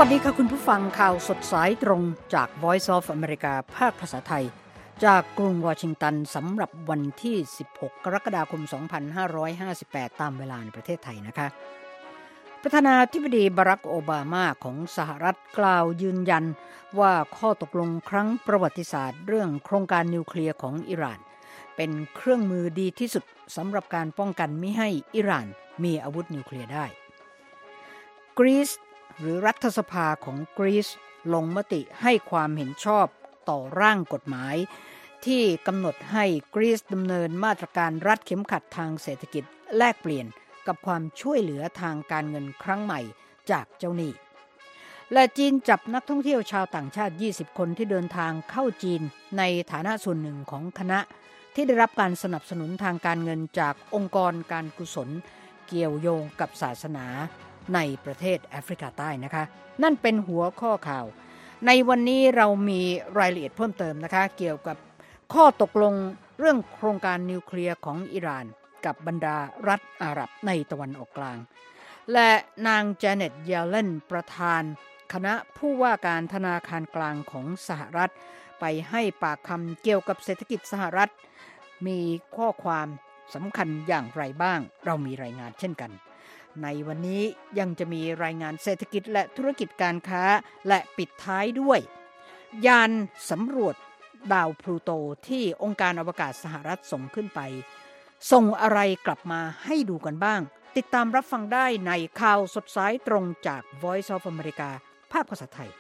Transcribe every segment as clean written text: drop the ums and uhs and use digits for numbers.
ดีค่ะคุณผู้ฟังข่าวสดสายตรงจาก Voice of America ภาคภาษาไทยจากกรุงวอชิงตันสำหรับวันที่16กรกฎาคม2558ตามเวลาในประเทศไทยนะคะประธานาธิบดีบารักโอบามาของสหรัฐกล่าวยืนยันว่าข้อตกลงครั้งประวัติศาสตร์เรื่องโครงการนิวเคลียร์ของอิหร่านเป็นเครื่องมือดีที่สุดสำหรับการป้องกันไม่ให้อิหร่านมีอาวุธนิวเคลียร์ได้กรีซหรือรัฐสภาของกรีซลงมติให้ความเห็นชอบต่อร่างกฎหมายที่กำหนดให้กรีซดำเนินมาตรการรัดเข็มขัดทางเศรษฐกิจแลกเปลี่ยนกับความช่วยเหลือทางการเงินครั้งใหม่จากเจ้าหนี้และจีนจับนักท่องเที่ยวชาวต่างชาติ20คนที่เดินทางเข้าจีนในฐานะส่วนหนึ่งของคณะที่ได้รับการสนับสนุนทางการเงินจากองค์กรการกุศลเกี่ยวโยงกับศาสนาในประเทศแอฟริกาใต้นะคะนั่นเป็นหัวข้อข่าวในวันนี้เรามีรายละเอียดเพิ่มเติมนะคะเกี่ยวกับข้อตกลงเรื่องโครงการนิวเคลียร์ของอิหร่านกับบรรดารัฐอาหรับในตะวันออกกลางและนางแจเน็ตเยเลนประธานคณะผู้ว่าการธนาคารกลางของสหรัฐไปให้ปากคำเกี่ยวกับเศรษฐกิจสหรัฐมีข้อความสำคัญอย่างไรบ้างเรามีรายงานเช่นกันในวันนี้ยังจะมีรายงานเศรษฐกิจและธุรกิจการค้าและปิดท้ายด้วยยานสำรวจดาวพลูโตที่องค์การอวกาศสหรัฐส่งขึ้นไปส่งอะไรกลับมาให้ดูกันบ้างติดตามรับฟังได้ในข่าวสดสายตรงจาก Voice of America ภาคภาษาไทย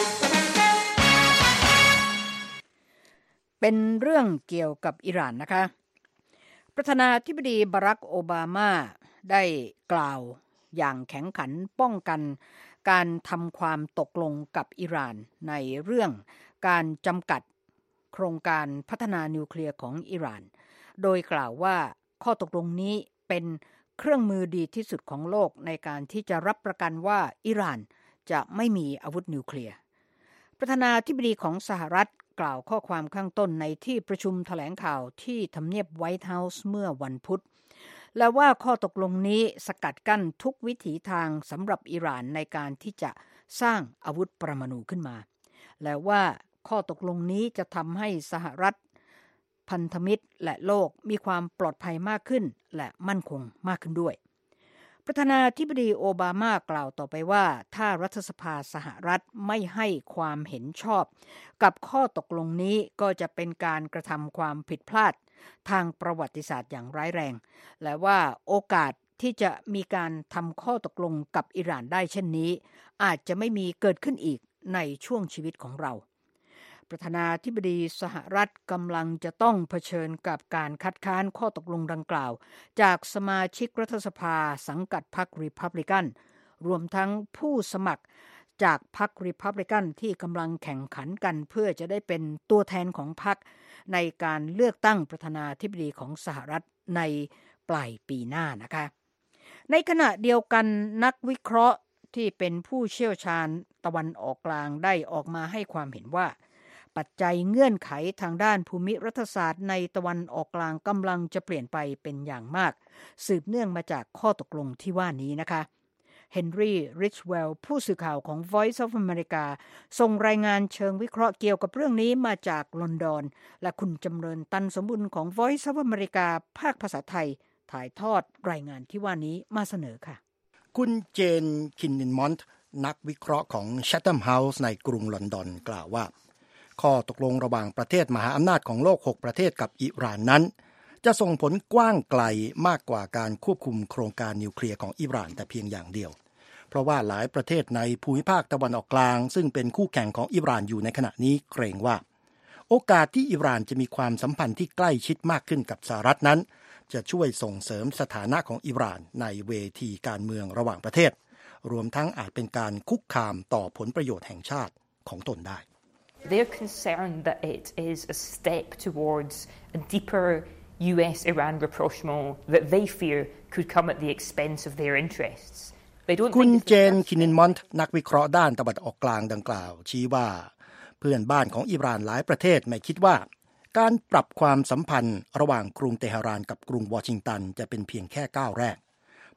เป็นเรื่องเกี่ยวกับอิหร่านนะคะประธานาธิบดีบารักโอบามาได้กล่าวอย่างแข็งขันป้องกันการทำความตกลงกับอิหร่านในเรื่องการจำกัดโครงการพัฒนานิวเคลียร์ของอิหร่านโดยกล่าวว่าข้อตกลงนี้เป็นเครื่องมือดีที่สุดของโลกในการที่จะรับประกันว่าอิหร่านจะไม่มีอาวุธนิวเคลียร์ประธานาธิบดีของสหรัฐกล่าวข้อความข้างต้นในที่ประชุมแถลงข่าวที่ทำเนียบไวท์เฮาส์เมื่อวันพุธและว่าข้อตกลงนี้สกัดกั้นทุกวิถีทางสำหรับอิหร่านในการที่จะสร้างอาวุธปรมาณูขึ้นมาและว่าข้อตกลงนี้จะทำให้สหรัฐพันธมิตรและโลกมีความปลอดภัยมากขึ้นและมั่นคงมากขึ้นด้วยประธานาธิบดีโอบามากล่าวต่อไปว่าถ้ารัฐสภาสหรัฐไม่ให้ความเห็นชอบกับข้อตกลงนี้ก็จะเป็นการกระทำความผิดพลาดทางประวัติศาสตร์อย่างร้ายแรงและว่าโอกาสที่จะมีการทำข้อตกลงกับอิหร่านได้เช่นนี้อาจจะไม่มีเกิดขึ้นอีกในช่วงชีวิตของเราประธานาธิบดีสหรัฐกำลังจะต้องเผชิญกับการคัดค้านข้อตกลงดังกล่าวจากสมาชิกรัฐสภาสังกัดพรรครีพับลิกันรวมทั้งผู้สมัครจากพรรครีพับลิกันที่กำลังแข่งขันกันเพื่อจะได้เป็นตัวแทนของพรรคในการเลือกตั้งประธานาธิบดีของสหรัฐในปลายปีหน้านะคะในขณะเดียวกันนักวิเคราะห์ที่เป็นผู้เชี่ยวชาญตะวันออกกลางได้ออกมาให้ความเห็นว่าปัจจัยเงื่อนไขทางด้านภูมิรัฐศาสตร์ในตะวันออกกลางกำลังจะเปลี่ยนไปเป็นอย่างมากสืบเนื่องมาจากข้อตกลงที่ว่านี้นะคะเฮนรี่ริชเวลล์ผู้สื่อข่าวของ Voice of America ส่งรายงานเชิงวิเคราะห์เกี่ยวกับเรื่องนี้มาจากลอนดอนและคุณจำเริญตันสมบุญของ Voice of America ภาคภาษาไทยถ่ายทอดรายงานที่ว่านี้มาเสนอค่ะคุณเจนคินนินมอนต์นักวิเคราะห์ของ Chatham House ในกรุงลอนดอนกล่าวว่าข้อตกลงระหว่างประเทศมหาอำนาจของโลก6ประเทศกับอิหร่านนั้นจะส่งผลกว้างไกลมากกว่าการควบคุมโครงการนิวเคลียร์ของอิหร่านแต่เพียงอย่างเดียวเพราะว่าหลายประเทศในภูมิภาคตะวันออกกลางซึ่งเป็นคู่แข่งของอิหร่านอยู่ในขณะนี้เกรงว่าโอกาสที่อิหร่านจะมีความสัมพันธ์ที่ใกล้ชิดมากขึ้นกับสหรัฐนั้นจะช่วยส่งเสริมสถานะของอิหร่านในเวทีการเมืองระหว่างประเทศรวมทั้งอาจเป็นการคุกคามต่อผลประโยชน์แห่งชาติของตนได้ They're concerned that it is a step towards a deeper US-Iran rapprochement that they fear could come at the expense of their interests. คุณเจนคินินมอนต์นักวิเคราะห์ด้านตะวันออกกลางดังกล่าวชี้ว่าเพื่อนบ้านของอิหร่านหลายประเทศไม่คิดว่าการปรับความสัมพันธ์ระหว่างกรุงเตหะรานกับกรุงวอชิงตันจะเป็นเพียงแค่ก้าวแรก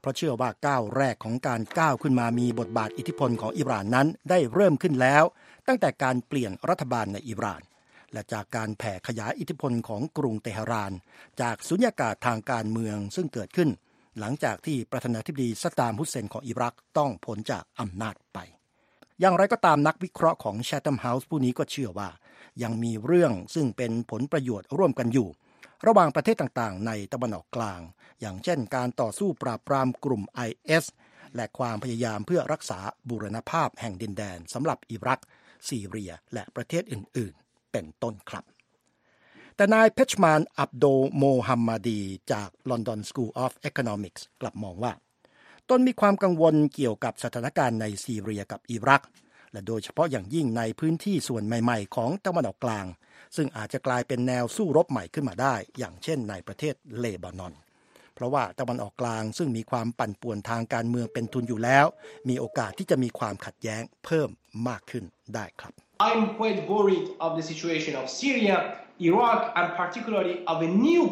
เพราะเชื่อว่าก้าวแรกของการก้าวขึ้นมามีบทบาทอิทธิพลของอิหร่านนั้นได้เริ่มขึ้นแล้วตั้งแต่การเปลี่ยนรัฐบาลในอิหร่านและจากการแผ่ขยายอิทธิพลของกรุงเตหะรานจากสุญญากาศทางการเมืองซึ่งเกิดขึ้นหลังจากที่ประธานาธิบดีซัดดามฮุสเซนของอิรักต้องพ้นจากอำนาจไปอย่างไรก็ตามนักวิเคราะห์ของ Chatham House ผู้นี้ก็เชื่อว่ายังมีเรื่องซึ่งเป็นผลประโยชน์ร่วมกันอยู่ระหว่างประเทศต่างๆในตะวันออกกลางอย่างเช่นการต่อสู้ปราบปรามกลุ่ม IS และความพยายามเพื่อรักษาบูรณภาพแห่งดินแดนสำหรับอิรักซีเรียและประเทศอื่นๆเป็นต้นครับแต่นายเพชมานอับโดโมฮัมมัดีจาก London School of Economics กลับมองว่าตนมีความกังวลเกี่ยวกับสถานการณ์ในซีเรียกับอิรักและโดยเฉพาะอย่างยิ่งในพื้นที่ส่วนใหม่ๆของตะวันออกกลางซึ่งอาจจะกลายเป็นแนวสู้รบใหม่ขึ้นมาได้อย่างเช่นในประเทศเลบานอนเพราะว่าตะวันออกกลางซึ่งมีความปั่นป่วนทางการเมืองเป็นทุนอยู่แล้วมีโอกาสที่จะมีความขัดแย้งเพิ่มมากขึ้นได้ครับ I'm quite worried of the situation of Syria, Iraq, and particularly of a new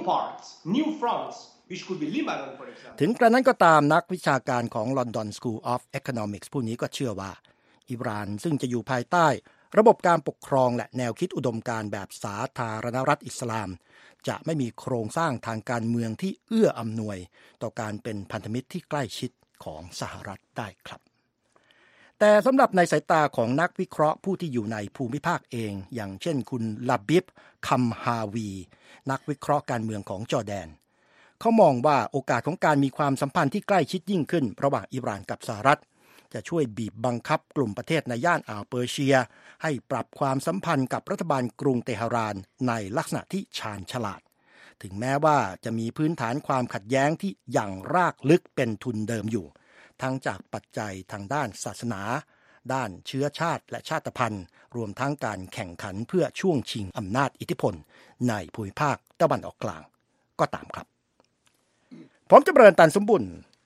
fronts, which could be Lebanon, for example. ถึงกระนั้นก็ตามนักวิชาการของ London School of Economics ผู้นี้ก็เชื่อว่าอิหร่านซึ่งจะอยู่ภายใต้ระบบการปกครองและแนวคิดอุดมการณ์แบบสาธารณรัฐอิสลามจะไม่มีโครงสร้างทางการเมืองที่เอื้ออำนวยต่อการเป็นพันธมิตรที่ใกล้ชิดของสหรัฐได้ครับแต่สำหรับในสายตาของนักวิเคราะห์ผู้ที่อยู่ในภูมิภาคเองอย่างเช่นคุณลาบิบคัมฮาวีนักวิเคราะห์การเมืองของจอร์แดนเขามองว่าโอกาสของการมีความสัมพันธ์ที่ใกล้ชิดยิ่งขึ้นระหว่างอิหร่านกับสหรัฐจะช่วยบีบบังคับกลุ่มประเทศในย่านอ่าวเปอร์เซียให้ปรับความสัมพันธ์กับรัฐบาลกรุงเตหะรานในลักษณะที่ชาญฉลาดถึงแม้ว่าจะมีพื้นฐานความขัดแย้งที่อย่างรากลึกเป็นทุนเดิมอยู่ทั้งจากปัจจัยทางด้านศาสนาด้านเชื้อชาติและชาติพันธุ์รวมทั้งการแข่งขันเพื่อช่วงชิงอำนาจอิทธิพลในภูมิภาคตะวันออกกลางก็ตามครับผมจำเริญตันสมบุญ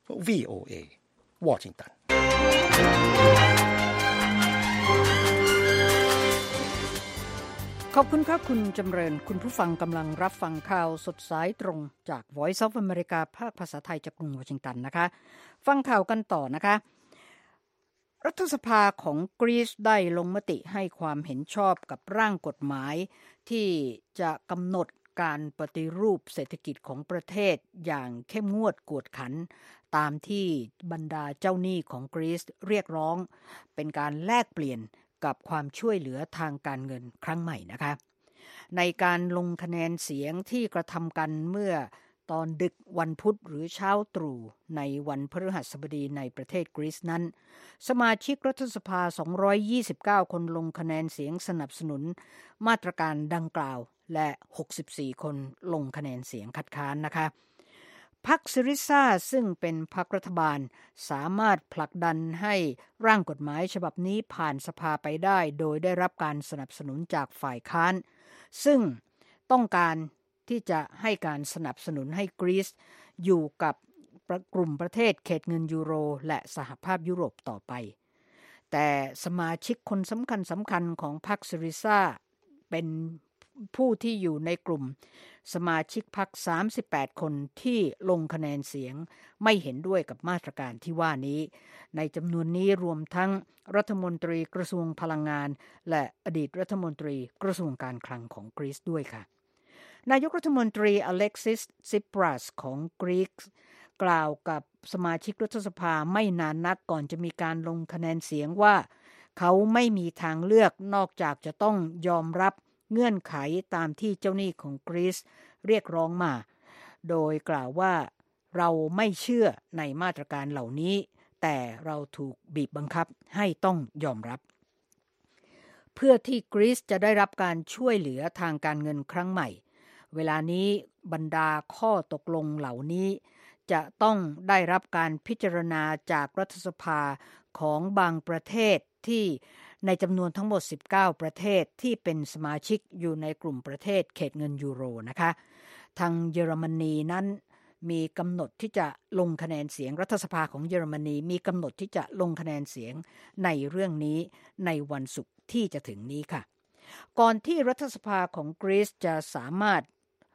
VOA วอชิงตันขอบคุณครับคุณจำเริญคุณผู้ฟังกำลังรับฟังข่าวสดสายตรงจาก Voice of America ภาคภาษาไทยจากกรุงวอชิงตันนะคะฟังข่าวกันต่อนะคะรัฐสภาของกรีซได้ลงมติให้ความเห็นชอบกับร่างกฎหมายที่จะกำหนดการปฏิรูปเศรษฐกิจของประเทศอย่างเข้มงวดกวดขันตามที่บรรดาเจ้าหนี้ของกรีซเรียกร้องเป็นการแลกเปลี่ยนกับความช่วยเหลือทางการเงินครั้งใหม่นะคะในการลงคะแนนเสียงที่กระทำกันเมื่อตอนดึกวันพุธหรือเช้าตรู่ในวันพฤหัสบดีในประเทศกรีซนั้นสมาชิกรัฐสภา229คนลงคะแนนเสียงสนับสนุนมาตรการดังกล่าวและ64คนลงคะแนนเสียงคัดค้านนะคะพรรคซิริซาซึ่งเป็นพรรครัฐบาลสามารถผลักดันให้ร่างกฎหมายฉบับนี้ผ่านสภาไปได้โดยได้รับการสนับสนุนจากฝ่ายค้านซึ่งต้องการที่จะให้การสนับสนุนให้กรีซอยู่กับกลุ่มประเทศเขตเงินยูโรและสหภาพยุโรปต่อไปแต่สมาชิกคนสำคัญของพรรคซิริซาเป็นผู้ที่อยู่ในกลุ่มสมาชิกพรรค38คนที่ลงคะแนนเสียงไม่เห็นด้วยกับมาตรการที่ว่านี้ในจำนวนนี้รวมทั้งรัฐมนตรีกระทรวงพลังงานและอดีตรัฐมนตรีกระทรวงการคลังของกรีซด้วยค่ะนายกรัฐมนตรีอเล็กซิส ซิปรัสของกรีซกล่าวกับสมาชิกรัฐสภาไม่นานนักก่อนจะมีการลงคะแนนเสียงว่าเขาไม่มีทางเลือกนอกจากจะต้องยอมรับเงื่อนไขตามที่เจ้าหนี้ของกรีซเรียกร้องมาโดยกล่าวว่าเราไม่เชื่อในมาตรการเหล่านี้แต่เราถูกบีบบังคับให้ต้องยอมรับเพื่อที่กรีซจะได้รับการช่วยเหลือทางการเงินครั้งใหม่เวลานี้บรรดาข้อตกลงเหล่านี้จะต้องได้รับการพิจารณาจากรัฐสภาของบางประเทศที่ในจำนวนทั้งหมด19ประเทศที่เป็นสมาชิกอยู่ในกลุ่มประเทศเขตเงินยูโรนะคะทางเยอรมนีนั้นมีกำหนดที่จะลงคะแนนเสียงรัฐสภาของเยอรมนีมีกำหนดที่จะลงคะแนนเสียงในเรื่องนี้ในวันศุกร์ที่จะถึงนี้ค่ะก่อนที่รัฐสภาของกรีซจะสามารถ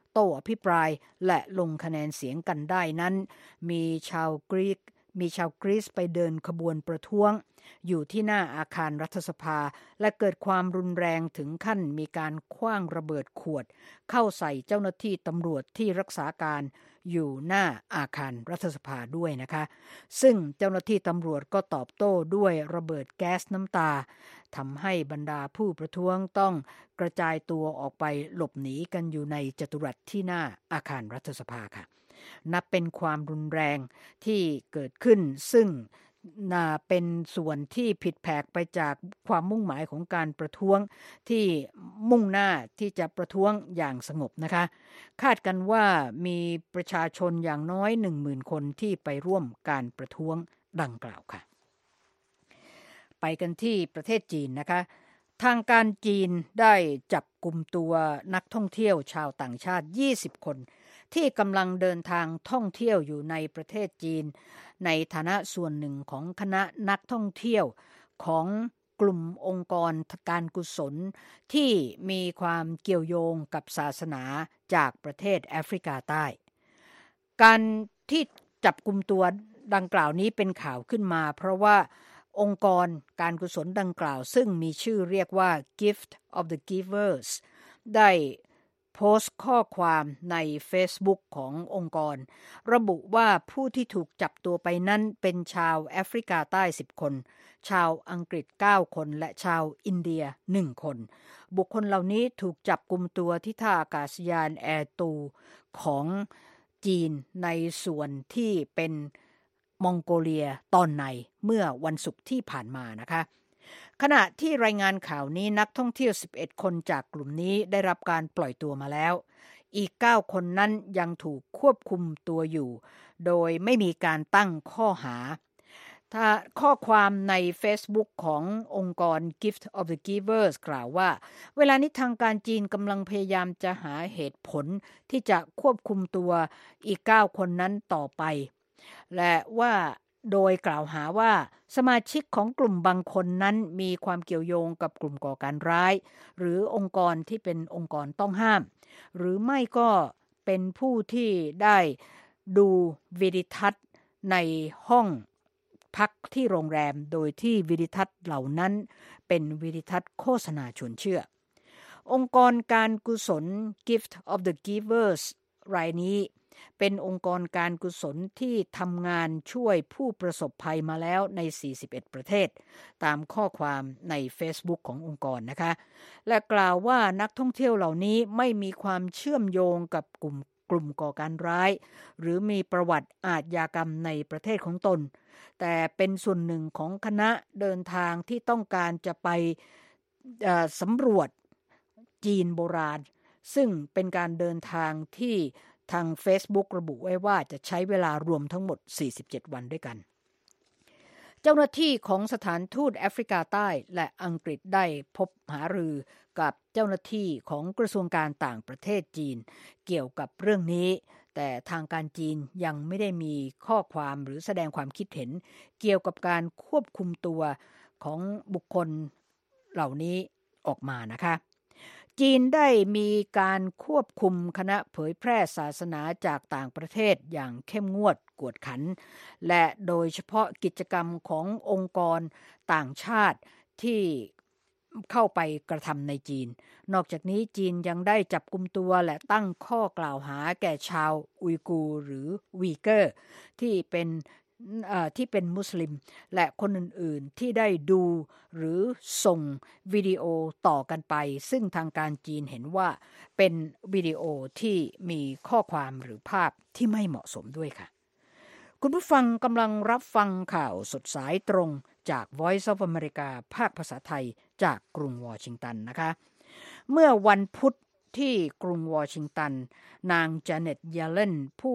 โต้อภิปรายและลงคะแนนเสียงกันได้นั้นมีชาวกรีซไปเดินขบวนประท้วงอยู่ที่หน้าอาคารรัฐสภาและเกิดความรุนแรงถึงขั้นมีการขว้างระเบิดขวดเข้าใส่เจ้าหน้าที่ตำรวจที่รักษาการอยู่หน้าอาคารรัฐสภาด้วยนะคะซึ่งเจ้าหน้าที่ตำรวจก็ตอบโต้ด้วยระเบิดแก๊สน้ำตาทำให้บรรดาผู้ประท้วงต้องกระจายตัวออกไปหลบหนีกันอยู่ในจัตุรัสที่หน้าอาคารรัฐสภาค่ะนับเป็นความรุนแรงที่เกิดขึ้นซึ่งเป็นส่วนที่ผิดแผกไปจากความมุ่งหมายของการประท้วงที่มุ่งหน้าที่จะประท้วงอย่างสงบนะคะคาดกันว่ามีประชาชนอย่างน้อย 10,000 คนที่ไปร่วมการประท้วงดังกล่าวค่ะไปกันที่ประเทศจีนนะคะทางการจีนได้จับกุมตัวนักท่องเที่ยวชาวต่างชาติ20 คนที่กำลังเดินทางท่องเที่ยวอยู่ในประเทศจีนในฐานะส่วนหนึ่งของคณะนักท่องเที่ยวของกลุ่มองค์กรการกุศลที่มีความเกี่ยวโยงกับศาสนาจากประเทศแอฟริกาใต้การที่จับกุมตัวดังกล่าวนี้เป็นข่าวขึ้นมาเพราะว่าองค์กรการกุศลดังกล่าวซึ่งมีชื่อเรียกว่า Gift of the Givers ได้โพสต์ข้อความใน Facebook ขององค์กรระบุว่าผู้ที่ถูกจับตัวไปนั้นเป็นชาวแอฟริกาใต้10 คนชาวอังกฤษ9 คนและชาวอินเดีย1 คนบุคคลเหล่านี้ถูกจับกุมตัวที่ท่าอากาศยานแอร์ตูของจีนในส่วนที่เป็นมองโกเลียตอนในเมื่อวันศุกร์ที่ผ่านมานะคะขณะที่รายงานข่าวนี้นักท่องเที่ยว11 คนจากกลุ่มนี้ได้รับการปล่อยตัวมาแล้วอีก9 คนนั้นยังถูกควบคุมตัวอยู่โดยไม่มีการตั้งข้อหาถ้าข้อความใน Facebook ขององค์กร Gift of the Givers กล่าวว่าเวลานี้ทางการจีนกำลังพยายามจะหาเหตุผลที่จะควบคุมตัวอีก9 คนนั้นต่อไปและว่าโดยกล่าวหาว่าสมาชิกของกลุ่มบางคนนั้นมีความเกี่ยวโยงกับกลุ่มก่อการร้ายหรือองค์กรที่เป็นองค์กรต้องห้ามหรือไม่ก็เป็นผู้ที่ได้ดูวิดีทัศน์ในห้องพักที่โรงแรมโดยที่วิดีทัศน์เหล่านั้นเป็นวิดีทัศน์โฆษณาชวนเชื่อองค์กรการกุศล Gift of the Givers รายนี้เป็นองค์กรการกุศลที่ทำงานช่วยผู้ประสบภัยมาแล้วใน41 ประเทศตามข้อความใน Facebook ขององค์กรนะคะและกล่าวว่านักท่องเที่ยวเหล่านี้ไม่มีความเชื่อมโยงกับกลุ่มก่อการร้ายหรือมีประวัติอาชญากรรมในประเทศของตนแต่เป็นส่วนหนึ่งของคณะเดินทางที่ต้องการจะไปสำรวจจีนโบราณซึ่งเป็นการเดินทางที่ทาง Facebook ระบุไว้ว่าจะใช้เวลารวมทั้งหมด47 วันด้วยกันเจ้าหน้าที่ของสถานทูตแอฟริกาใต้และอังกฤษได้พบหารือกับเจ้าหน้าที่ของกระทรวงการต่างประเทศจีนเกี่ยวกับเรื่องนี้แต่ทางการจีนยังไม่ได้มีข้อความหรือแสดงความคิดเห็นเกี่ยวกับการควบคุมตัวของบุคคลเหล่านี้ออกมานะคะจีนได้มีการควบคุมคณะเผยแพร่ศาสนาจากต่างประเทศอย่างเข้มงวดกวดขันและโดยเฉพาะกิจกรรมขององค์กรต่างชาติที่เข้าไปกระทำในจีนนอกจากนี้จีนยังได้จับกุมตัวและตั้งข้อกล่าวหาแก่ชาวอุยกูร์หรือวีเกอร์ที่เป็นมุสลิมและคนอื่นๆที่ได้ดูหรือส่งวิดีโอต่อกันไปซึ่งทางการจีนเห็นว่าเป็นวิดีโอที่มีข้อความหรือภาพที่ไม่เหมาะสมด้วยค่ะคุณผู้ฟังกำลังรับฟังข่าวสดสายตรงจาก Voice of America ภาคภาษาไทยจากกรุงวอชิงตันนะคะเมื่อวันพุธที่กรุงวอชิงตันนางจาเน็ต เยเลน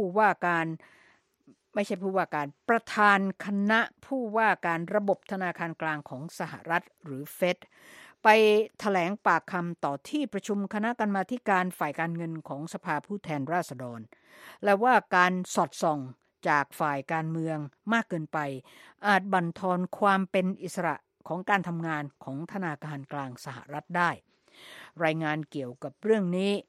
ประธานคณะผู้ว่าการระบบธนาคารกลางของสหรัฐหรือเฟดไปแถลงปากคำต่อที่ประชุมคณะกรรมาธิการฝ่ายการเงินของสภาผู้แทนราษฎรและว่าการสอดส่องจากฝ่ายการเมืองมากเกินไปอาจบั่นทอนความเป็นอิสระของการทำงานของธนาคารกลางสหรัฐได้รายงานเกี่ยวกับเรื่องนี้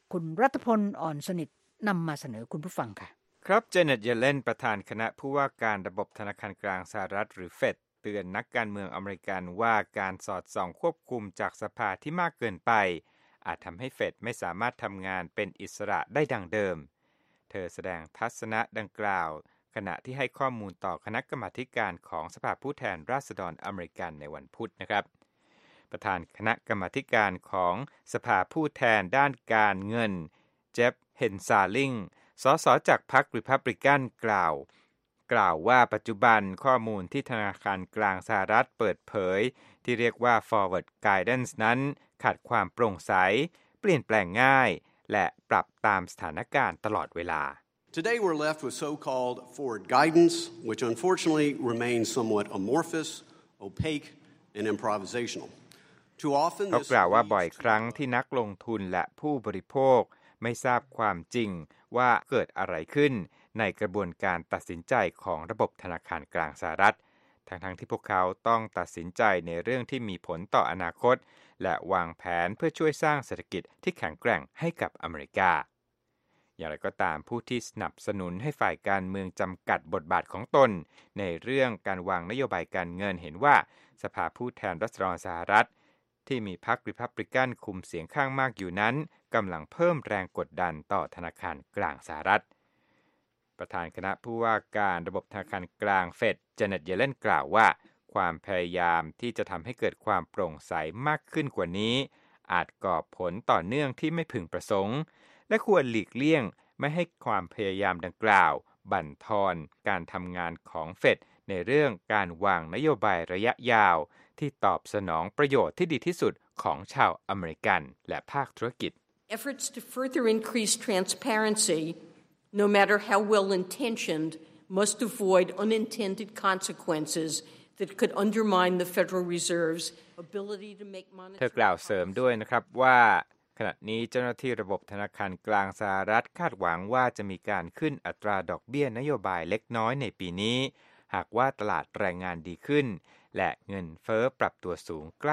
คุณรัตพลอ่อนสนิทนำมาเสนอคุณผู้ฟังค่ะครับเจเน็ตเยเลนประธานคณะผู้ว่าการระบบธนาคารกลางสหรัฐหรือเฟดเตือนนักการเมืองอเมริกันว่าการสอดส่องควบคุมจากสภาที่มากเกินไปอาจทำให้เฟดไม่สามารถทำงานเป็นอิสระได้ดังเดิมเธอแสดงทัศนะดังกล่าวขณะที่ให้ข้อมูลต่อคณะกรรมาธิการของสภาผู้แทนราษฎรอเมริกันในวันพุธนะครับประธานคณะกรรมาธิการของสภาผู้แทนด้านการเงินเจฟเฮนซาลิงสสจากพรรครีพับลิกันกล่าวว่าปัจจุบันข้อมูลที่ธนาคารกลางสหรัฐเปิดเผยที่เรียกว่า forward guidance นั้นขาดความโปร่งใสเปลี่ยนแปลงง่ายและปรับตามสถานการณ์ตลอดเวลา Today we're left with so-called forward guidance, which unfortunately remains somewhat amorphous, opaque, and improvisational. Too often เขากล่าวว่าบ่อยครั้งที่นักลงทุนและผู้บริโภคไม่ทราบความจริงว่าเกิดอะไรขึ้นในกระบวนการตัดสินใจของระบบธนาคารกลางสหรัฐทั้งที่พวกเขาต้องตัดสินใจในเรื่องที่มีผลต่ออนาคตและวางแผนเพื่อช่วยสร้างเศรษฐกิจที่แข็งแกร่งให้กับอเมริกาอย่างไรก็ตามผู้ที่สนับสนุนให้ฝ่ายการเมืองจำกัดบทบาทของตนในเรื่องการวางนโยบายการเงินเห็นว่าสภาผู้แทนราษฎรสหรัฐที่มีพรรครีพับลิกันคุมเสียงข้างมากอยู่นั้นกำลังเพิ่มแรงกดดันต่อธนาคารกลางสหรัฐประธานคณะผู้ว่าการระบบธนาคารกลางเฟดเจเน็ตเยเลนกล่าวว่าความพยายามที่จะทำให้เกิดความโปร่งใสมากขึ้นกว่านี้อาจก่อผลต่อเนื่องที่ไม่พึงประสงค์และควรหลีกเลี่ยงไม่ให้ความพยายามดังกล่าวบั่นทอนการทำงานของเฟดในเรื่องการวางนโยบายระยะยาวที่ตอบสนองประโยชน์ที่ดีที่สุดของชาวอเมริกันและภาคธุรกิจ Efforts to further increase transparency, no matter how well-intentioned, must avoid unintended consequences that could undermine the Federal Reserve's ability to make monetary เธอกล่าวเสริมด้วยนะครับว่าขณะนี้เจ้าหน้าที่ระบบธนาคารกลางสหรัฐคาดหวังว่าจะมีการขึ้นอัตราดอกเบี้ยนโยบายเล็กน้อยในปีนี้หากว่าตลาดแรงงานดีขึ้นและเงินเฟ้อปรับตัวสูงใกล้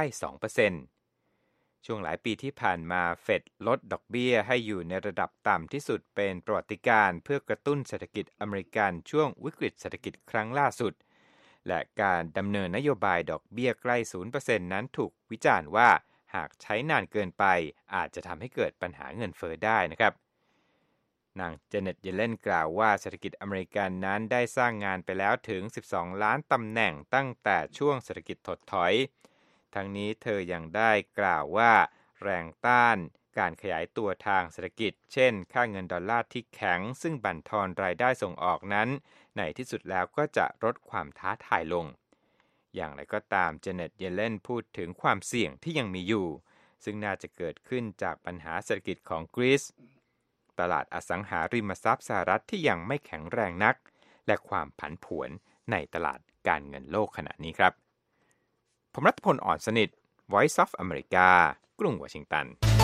2%ช่วงหลายปีที่ผ่านมาเฟดลดดอกเบี้ยให้อยู่ในระดับต่ำที่สุดเป็นประวัติการณ์เพื่อกระตุ้นเศรษฐกิจอเมริกันช่วงวิกฤตเศรษฐกิจครั้งล่าสุดและการดำเนินนโยบายดอกเบี้ยใกล้ 0% นั้นถูกวิจารณ์ว่าหากใช้นานเกินไปอาจจะทำให้เกิดปัญหาเงินเฟ้อได้นะครับนางเจเน็ตเยเลนกล่าวว่าเศรษฐกิจอเมริกันนั้นได้สร้างงานไปแล้วถึง12ล้านตำแหน่งตั้งแต่ช่วงเศรษฐกิจถดถอยทั้งนี้เธอยังได้กล่าวว่าแรงต้านการขยายตัวทางเศรษฐกิจเช่นค่าเงินดอลลาร์ที่แข็งซึ่งบั่นทอนรายได้ส่งออกนั้นในที่สุดแล้วก็จะลดความท้าทายลงอย่างไรก็ตามเจเน็ตเยเลนพูดถึงความเสี่ยงที่ยังมีอยู่ซึ่งน่าจะเกิดขึ้นจากปัญหาเศรษฐกิจของกรีซตลาดอสังหาริมทรัพย์สหรัฐที่ยังไม่แข็งแรงนักและความผันผวนในตลาดการเงินโลกขณะนี้ครับผมรัตพลอ่อนสนิท Voice of America กรุงวอชิงตัน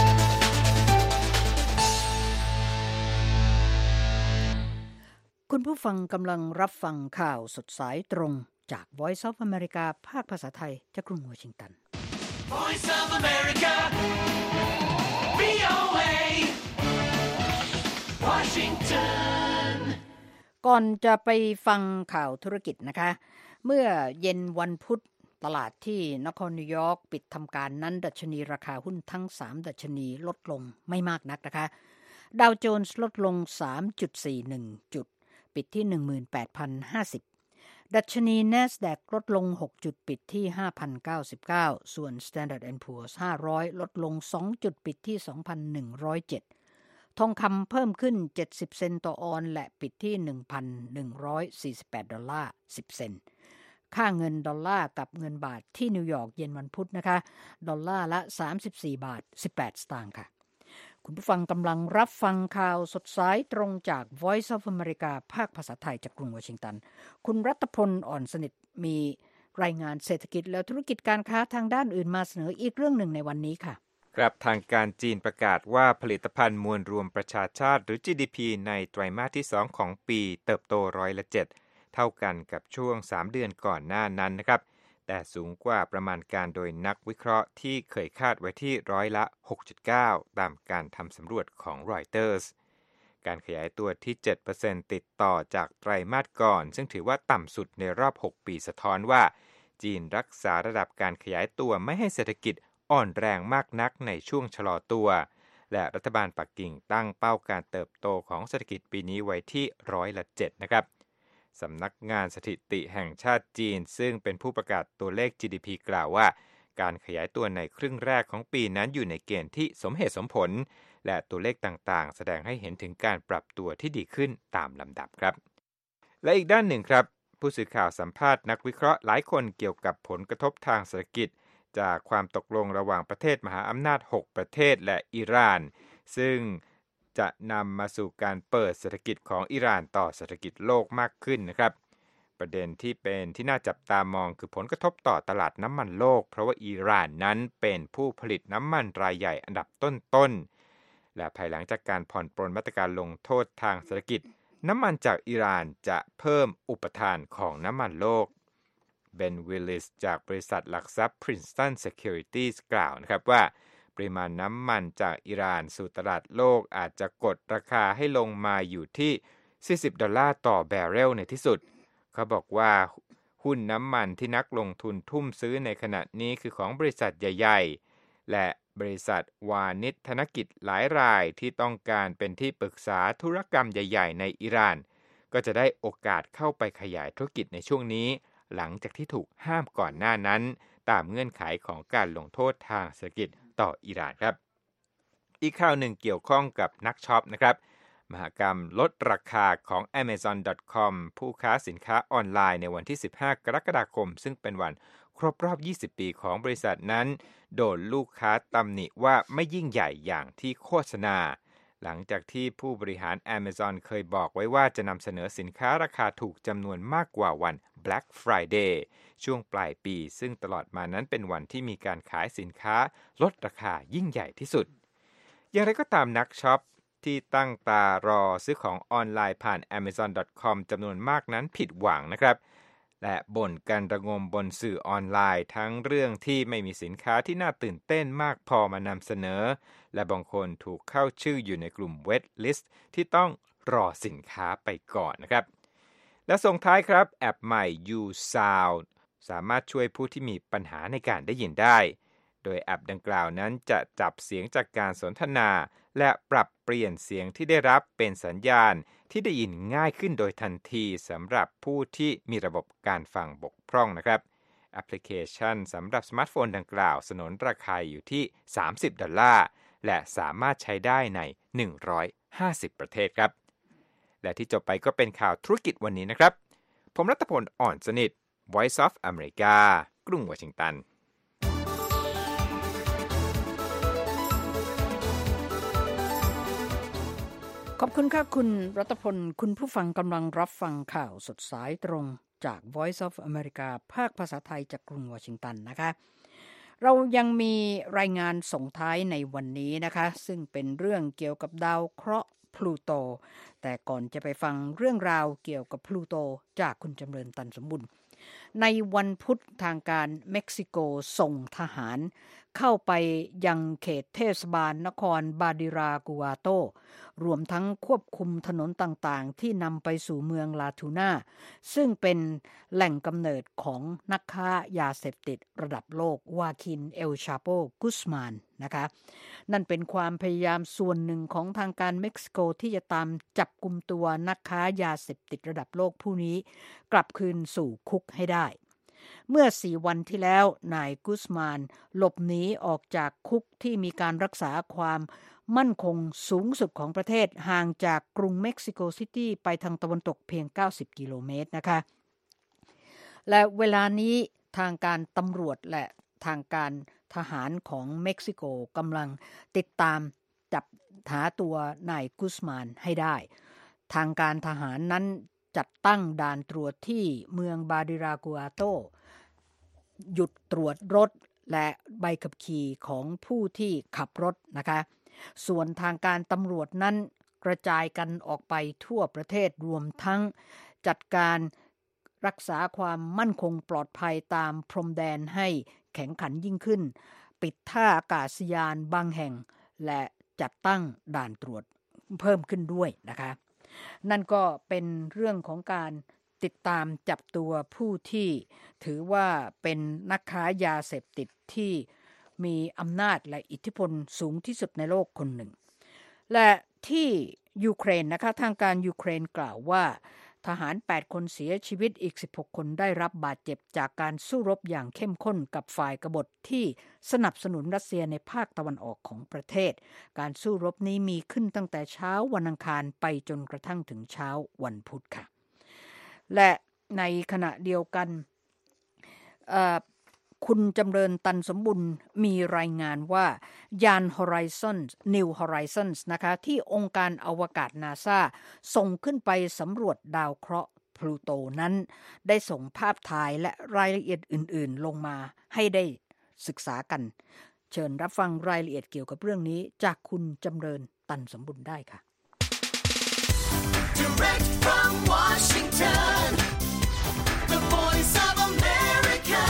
คุณผู้ฟังกำลังรับฟังข่าวสดสายตรงจาก Voice of America ภาคภาษาไทยจากกรุงวอชิงตัน Voice of America VOA Washington ก่อนจะไปฟังข่าวธุรกิจนะคะเมื่อเย็นวันพุธตลาดที่นครนิวยอร์กปิดทำการนั้นดัชนีราคาหุ้นทั้ง3ดัชนีลดลงไม่มากนักนะคะดาวโจนส์ลดลง 3.41 จุดปิดที่ 18,050 ดัชนี NASDAQ ลดลง6จุดปิดที่ 5,099 ส่วน Standard & Poor's 500ลดลง2จุดปิดที่ 2,107 ทองคำเพิ่มขึ้น70เซนต์ต่อออนและปิดที่ 1,148 ดอลลาร์10เซนต์ค่าเงินดอลลาร์กับเงินบาทที่นิวยอร์กเย็นวันพุธนะคะดอลลาร์ละ34บาท18สตางค์ค่ะคุณผู้ฟังกำลังรับฟังข่าวสดสายตรงจาก Voice of America ภาคภาษาไทยจากกรุงวอชิงตันคุณรัตพลอ่อนสนิทมีรายงานเศรษฐกิจและธุรกิจการค้าทางด้านอื่นมาเสนออีกเรื่องหนึ่งในวันนี้ค่ะครับทางการจีนประกาศว่าผลิตภัณฑ์มวลรวมประชาชาติหรือ GDP ในไตรมาสที่2ของปีเติบโต7%เท่ากันกับช่วง3เดือนก่อนหน้านั้นนะครับแต่สูงกว่าประมาณการโดยนักวิเคราะห์ที่เคยคาดไว้ที่ร้อยละ 6.9 ตามการทำสำรวจของ Reuters การขยายตัวที่ 7% ติดต่อจากไตรมาสก่อนซึ่งถือว่าต่ำสุดในรอบ 6 ปีสะท้อนว่าจีนรักษาระดับการขยายตัวไม่ให้เศรษฐกิจอ่อนแรงมากนักในช่วงชะลอตัวและรัฐบาลปักกิ่งตั้งเป้าการเติบโตของเศรษฐกิจปีนี้ไว้ที่ร้อยละ 7 นะครับสำนักงานสถิติแห่งชาติจีนซึ่งเป็นผู้ประกาศตัวเลข GDP กล่าวว่าการขยายตัวในครึ่งแรกของปีนั้นอยู่ในเกณฑ์ที่สมเหตุสมผลและตัวเลขต่างๆแสดงให้เห็นถึงการปรับตัวที่ดีขึ้นตามลำดับครับและอีกด้านหนึ่งครับผู้สื่อข่าวสัมภาษณ์นักวิเคราะห์หลายคนเกี่ยวกับผลกระทบทางเศรษฐกิจจากความตกลงระหว่างประเทศมหาอำนาจ6ประเทศและอิหร่านซึ่งจะนำมาสู่การเปิดเศรษฐกิจของอิหร่านต่อเศรษฐกิจโลกมากขึ้นนะครับประเด็นที่เป็นที่น่าจับตามองคือผลกระทบต่อตลาดน้ำมันโลกเพราะว่าอิหร่านนั้นเป็นผู้ผลิตน้ำมันรายใหญ่อันดับต้นๆและภายหลังจากการผ่อนปรนมาตรการลงโทษทางเศรษฐกิจน้ำมันจากอิหร่านจะเพิ่มอุปทานของน้ำมันโลกเบนวิลลิสจากบริษัทหลักทรัพย์ Princeton Securities กล่าวนะครับว่าปริมาณน้ำมันจากอิหร่านสู่ตลาดโลกอาจจะกดราคาให้ลงมาอยู่ที่$40ต่อแบเรลในที่สุดเขาบอกว่าหุ้นน้ำมันที่นักลงทุนทุ่มซื้อในขณะนี้คือของบริษัทใหญ่ๆและบริษัทวานิชธนกิจหลายรายที่ต้องการเป็นที่ปรึกษาธุรกรรมใหญ่ๆในอิหร่านก็จะได้โอกาสเข้าไปขยายธุรกิจในช่วงนี้หลังจากที่ถูกห้ามก่อนหน้านั้นตามเงื่อนไขของการลงโทษทางเศรษฐกิจต่ออิหร่านครับอีกข่าวหนึ่งเกี่ยวข้องกับนักช็อปนะครับมหกรรมลดราคาของ Amazon.com ผู้ค้าสินค้าออนไลน์ในวันที่15กรกฎาคมซึ่งเป็นวันครบรอบ20ปีของบริษัทนั้นโดนลูกค้าตำหนิว่าไม่ยิ่งใหญ่อย่างที่โฆษณาหลังจากที่ผู้บริหาร Amazon เคยบอกไว้ว่าจะนำเสนอสินค้าราคาถูกจำนวนมากกว่าวัน Black Friday ช่วงปลายปีซึ่งตลอดมานั้นเป็นวันที่มีการขายสินค้าลดราคายิ่งใหญ่ที่สุดอย่างไรก็ตามนักช็อปที่ตั้งตารอซื้อของออนไลน์ผ่าน Amazon.com จำนวนมากนั้นผิดหวังนะครับและบ่นกันระงมบนสื่อออนไลน์ทั้งเรื่องที่ไม่มีสินค้าที่น่าตื่นเต้นมากพอมานำเสนอและบางคนถูกเข้าชื่ออยู่ในกลุ่ม Wait List ที่ต้องรอสินค้าไปก่อนนะครับและส่งท้ายครับแอปใหม่ YouSound สามารถช่วยผู้ที่มีปัญหาในการได้ยินได้โดยแอปดังกล่าวนั้นจะจับเสียงจากการสนทนาและปรับเปลี่ยนเสียงที่ได้รับเป็นสัญญาณที่ได้ยินง่ายขึ้นโดยทันทีสำหรับผู้ที่มีระบบการฟังบกพร่องนะครับแอปพลิเคชันสำหรับสมาร์ทโฟนดังกล่าวสนนราคาอยู่ที่$30และสามารถใช้ได้ใน150ประเทศครับและที่จบไปก็เป็นข่าวธุรกิจวันนี้นะครับผมรัตพล อ่อนสนิท Voice of America กรุงวอชิงตันขอบคุณค่ะคุณรัตพลคุณผู้ฟังกำลังรับฟังข่าวสดสายตรงจาก Voice of America ภาคภาษาไทยจากกรุงวอชิงตันนะคะเรายังมีรายงานส่งท้ายในวันนี้นะคะซึ่งเป็นเรื่องเกี่ยวกับดาวเคราะห์พลูโตแต่ก่อนจะไปฟังเรื่องราวเกี่ยวกับพลูโตจากคุณจำเริญตันสมบุญในวันพุธทางการเม็กซิโกส่งทหารเข้าไปยังเขตเทศบาลนครบาดิรากัวโตรวมทั้งควบคุมถนนต่างๆที่นำไปสู่เมืองลาทูน่าซึ่งเป็นแหล่งกำเนิดของนักค้ายาเสพติดระดับโลกวาคินเอลชาโปกุสมานนะคะนั่นเป็นความพยายามส่วนหนึ่งของทางการเม็กซิโกที่จะตามจับกุมตัวนักค้ายาเสพติดระดับโลกผู้นี้กลับคืนสู่คุกให้ได้เมื่อ4วันที่แล้วนายกุสมานหลบหนีออกจากคุกที่มีการรักษาความมั่นคงสูงสุดของประเทศห่างจากกรุงเม็กซิโกซิตี้ไปทางตะวันตกเพียง90กิโลเมตรนะคะและเวลานี้ทางการตำรวจและทางการทหารของเม็กซิโกกำลังติดตามจับหาตัวนายกุสมานให้ได้ทางการทหารนั้นจัดตั้งด่านตรวจที่เมืองบาดิรากัวโตหยุดตรวจรถและใบขับขี่ของผู้ที่ขับรถนะคะส่วนทางการตำรวจนั้นกระจายกันออกไปทั่วประเทศรวมทั้งจัดการรักษาความมั่นคงปลอดภัยตามพรมแดนให้แข็งขันยิ่งขึ้นปิดท่าอากาศยานบางแห่งและจัดตั้งด่านตรวจเพิ่มขึ้นด้วยนะคะนั่นก็เป็นเรื่องของการติดตามจับตัวผู้ที่ถือว่าเป็นนักค้ายาเสพติดที่มีอำนาจและอิทธิพลสูงที่สุดในโลกคนหนึ่งและที่ยูเครนนะคะทางการยูเครนกล่าวว่าทหาร8คนเสียชีวิตอีก16คนได้รับบาดเจ็บจากการสู้รบอย่างเข้มข้นกับฝ่ายกบฏที่สนับสนุนรัสเซียในภาคตะวันออกของประเทศการสู้รบนี้มีขึ้นตั้งแต่เช้าวันอังคารไปจนกระทั่งถึงเช้าวันพุธค่ะและในขณะเดียวกันคุณจำเริญตันสมบุญมีรายงานว่ายาน New Horizons นะคะที่องค์การอวกาศ NASA ส่งขึ้นไปสำรวจดาวเคราะห์พลูโตนั้นได้ส่งภาพถ่ายและรายละเอียดอื่นๆลงมาให้ได้ศึกษากันเชิญรับฟังรายละเอียดเกี่ยวกับเรื่องนี้จากคุณจำเริญตันสมบุญได้ค่ะ Direct from Washington, the voice of America,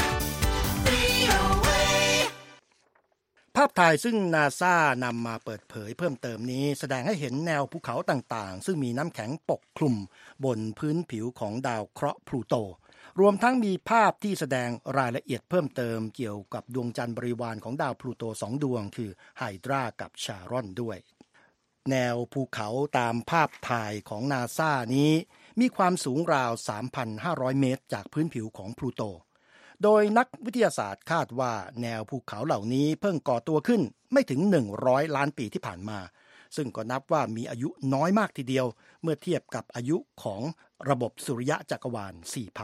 VOA. ภาพถ่ายซึ่ง NASA นำมาเปิดเผยเพิ่มเติมนี้แสดงให้เห็นแนวภูเขาต่างๆซึ่งมีน้ำแข็งปกคลุมบนพื้นผิวของดาวเคราะห์พลูโตรวมทั้งมีภาพที่แสดงรายละเอียดเพิ่มเติมเกี่ยวกับดวงจันทร์บริวารของดาวพลูโต2ดวงคือไฮดรากับชารอนด้วยแนวภูเขาตามภาพถ่ายของ NASA นี้มีความสูงราว 3,500 เมตรจากพื้นผิวของพลูโตโดยนักวิทยาศาสตร์คาดว่าแนวภูเขาเหล่านี้เพิ่งก่อตัวขึ้นไม่ถึง100ล้านปีที่ผ่านมาซึ่งก็นับว่ามีอายุน้อยมากทีเดียวเมื่อเทียบกับอายุของระบบสุริยะจักรวาล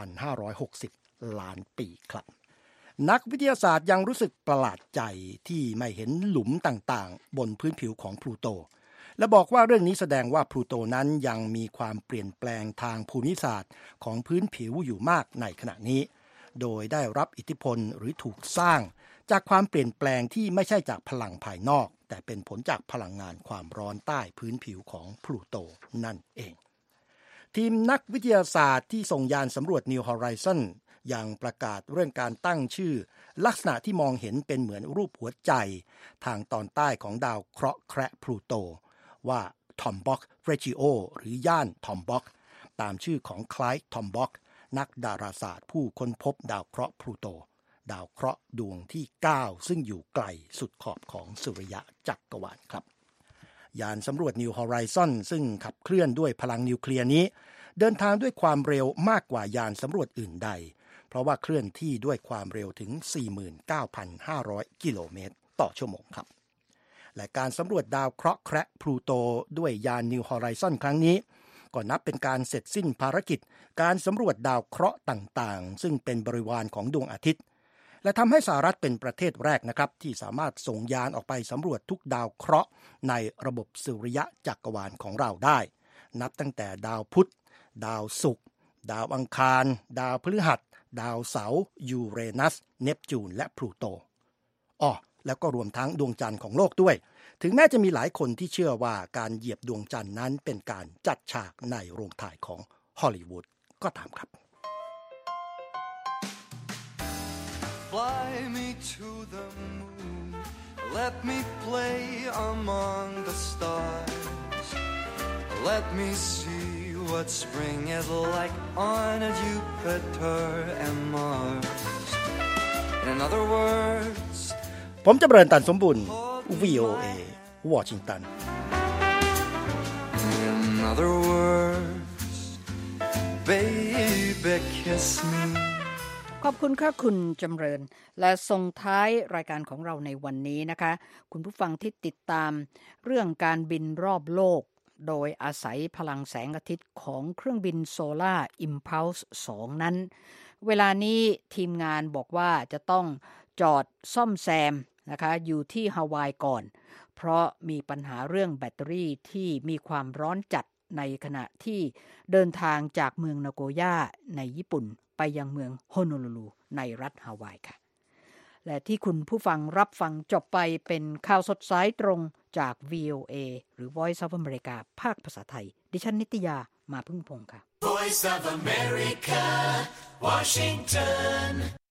4,560 ล้านปีครับนักวิทยาศาสตร์ยังรู้สึกประหลาดใจที่ไม่เห็นหลุมต่างๆบนพื้นผิวของพลูโตและบอกว่าเรื่องนี้แสดงว่าพลูโตนั้นยังมีความเปลี่ยนแปลงทางภูมิศาสตร์ของพื้นผิวอยู่มากในขณะนี้โดยได้รับอิทธิพลหรือถูกสร้างจากความเปลี่ยนแปลงที่ไม่ใช่จากพลังภายนอกแต่เป็นผลจากพลังงานความร้อนใต้พื้นผิวของพลูโตนั่นเองทีมนักวิทยาศาสตร์ที่ส่งยานสำรวจ New Horizon ยังประกาศเรื่องการตั้งชื่อลักษณะที่มองเห็นเป็นเหมือนรูปหัวใจทางตอนใต้ของดาวเคราะห์แคระพลูโตว่าทอมบ็อกเรจิโอหรือย่านทอมบ็อกตามชื่อของไคลด์ทอมบ็อกนักดาราศาสตร์ผู้ค้นพบดาวเคราะห์พลูโตดาวเคราะห์ดวงที่9ซึ่งอยู่ไกลสุดขอบของสุริยะจักรวาลครับยานสำรวจ New Horizon ซึ่งขับเคลื่อนด้วยพลังนิวเคลียร์นี้เดินทางด้วยความเร็วมากกว่ายานสำรวจอื่นใดเพราะว่าเคลื่อนที่ด้วยความเร็วถึง 49,500 กิโลเมตรต่อชั่วโมงครับและการสำรวจดาวเคราะห์แคระพลูโตด้วยยาน New Horizon ครั้งนี้ก็นับเป็นการเสร็จสิ้นภารกิจการสำรวจดาวเคราะห์ต่างๆซึ่งเป็นบริวารของดวงอาทิตย์และทำให้สหรัฐเป็นประเทศแรกนะครับที่สามารถส่งยานออกไปสำรวจทุกดาวเคราะห์ในระบบสุริยะจักรวาลของเราได้นับตั้งแต่ดาวพุธดาวศุกร์ดาวอังคารดาวพฤหัสดาวเสาร์ยูเรนัสเนปจูนและพลูโตแล้วก็รวมทั้งดวงจันทร์ของโลกด้วยถึงแม้จะมีหลายคนที่เชื่อว่าการเหยียบดวงจันทร์นั้นเป็นการจัดฉากในโรงถ่ายของฮอลลีวูดก็ตามครับ Fly me to the moon, let me play among the stars, let me see what spring is like on Jupiter and Mars. In other words, ผมจำเริญตันสมบุญ VOA Washington. In other words, baby kiss me. ขอบคุณค่ะคุณจำเริญและส่งท้ายรายการของเราในวันนี้นะคะคุณผู้ฟังที่ติดตามเรื่องการบินรอบโลกโดยอาศัยพลังแสงอาทิตย์ของเครื่องบิน Solar Impulse 2 นั้นเวลานี้ทีมงานบอกว่าจะต้องจอดซ่อมแซมนะคะอยู่ที่ฮาวายก่อนเพราะมีปัญหาเรื่องแบตเตอรี่ที่มีความร้อนจัดในขณะที่เดินทางจากเมืองนาโกย่าในญี่ปุ่นไปยังเมืองโฮโนลูลูในรัฐฮาวายค่ะและที่คุณผู้ฟังรับฟังจบไปเป็นข่าวสดสายตรงจาก VOA หรือ Voice of America ภาคภาษาไทยดิฉันนิตยามาพึ่งพงษ์ค่ะ Voice of America, Washington